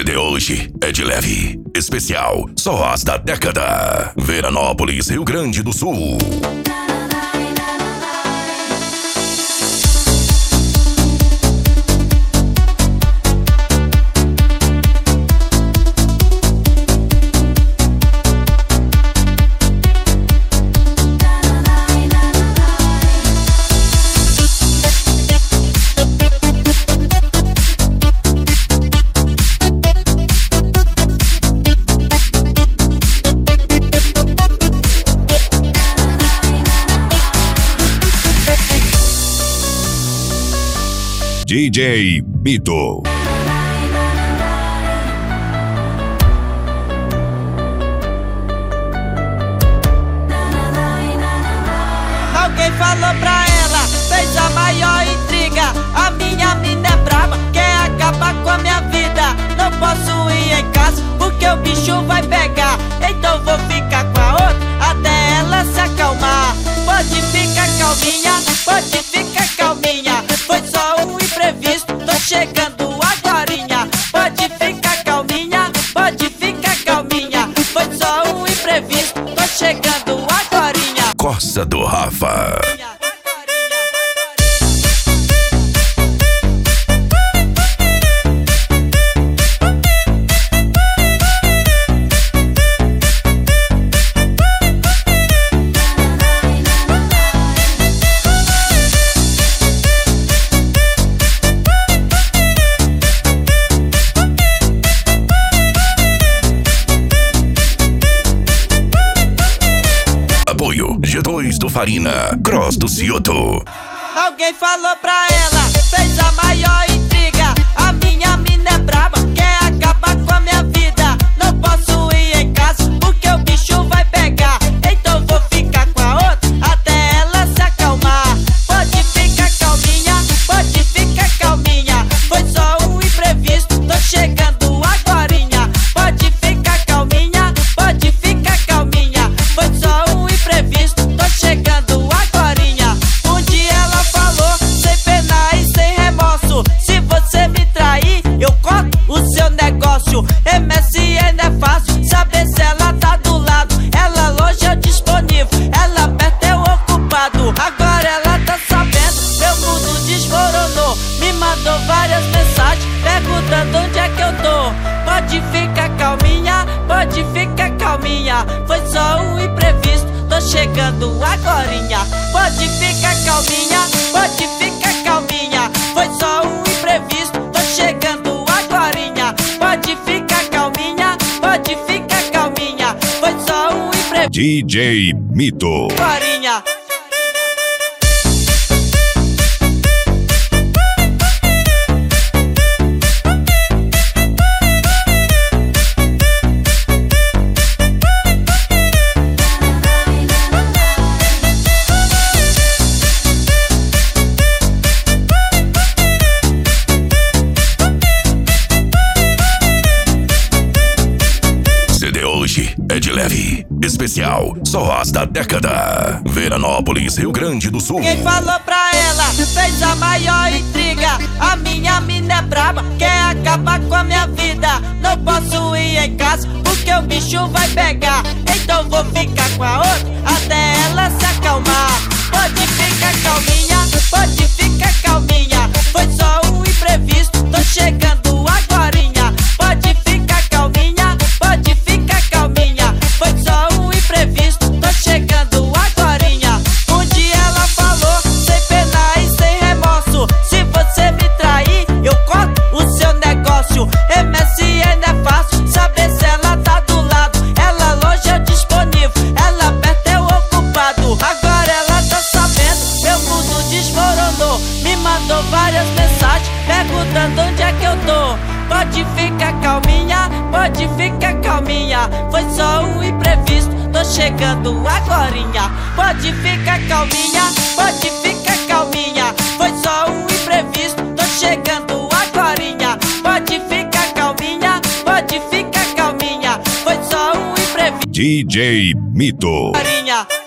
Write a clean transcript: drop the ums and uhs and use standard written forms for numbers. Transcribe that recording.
de hoje é de leve, especial, só as da década. Veranópolis, Rio Grande do Sul. DJ Mito. Alguém falou pra ela, fez a maior intriga. A minha mina é braba, quer acabar com a minha vida. Não posso ir em casa, porque o bicho vai pegar. Então vou ficar com a outra, até ela se acalmar. Pode ficar calminha, pode ficar calminha. Foi só um imprevisto, tô chegando agorinha. Pode ficar calminha, pode ficar calminha. Foi só um imprevisto, tô chegando agorinha. Costa do Rafa. G2 do Farina, Cross do Cioto. Alguém falou pra ela, fez a maior intriga. A minha mina é braba, quer acabar com a minha vida. Não posso ir em casa, porque o bicho vai pegar. Então vou ficar com a outra, até ela se acalmar. Pode ficar calminha, pode ficar calminha. Foi só um imprevisto, tô chegando agorinha. Pode ficar calminha, pode ficar calminha. Foi só um imprevisto, tô chegando agorinha. Um dia ela falou, sem pena e sem remorso: se você me trair, eu corto o seu negócio. MSN é fácil, saber se ela tá do lado. Ela longe é disponível, ela perto é o ocupado. Agora ela tá sabendo, meu mundo desmoronou. Me mandou várias mensagens, perguntando onde é que eu tô. Pode ficar calminha, pode ficar calminha. Foi só um imprevisto, tô chegando agorinha. Pode ficar calminha, pode ficar calminha. Foi só um imprevisto, tô chegando agorinha. Pode ficar calminha, pode ficar calminha. Foi só um imprevisto. DJ Mito. Agorinha. Hoje é de leve, especial, só as da década. Veranópolis, Rio Grande do Sul. Quem falou pra ela, fez a maior intriga. A minha mina é braba, quer acabar com a minha vida. Não posso ir em casa, porque o bicho vai pegar. Então vou ficar com a outra, até ela se acalmar. Pode ficar calminha, pode ficar calminha. Foi só um imprevisto, tô chegando agorinha. Pode ficar calminha, pode ficar calminha. Foi só um imprevisto, tô chegando agorinha. Um dia ela falou, sem pena e sem remorso: se você me trair, eu corto o seu negócio. MSN é fácil, saber se ela tá do lado. Ela longe é disponível, ela perto é o ocupado. Agora ela tá sabendo, meu mundo desmoronou. Me mandou várias mensagens, perguntando onde é que eu tô. Pode ficar calminha, pode ficar calminha. Foi só um imprevisto, tô chegando agorinha. Pode ficar calminha, pode ficar calminha. Foi só um imprevisto, tô chegando agorinha. Pode ficar calminha, pode ficar calminha. Foi só um imprevisto. DJ Mito. Agorinha.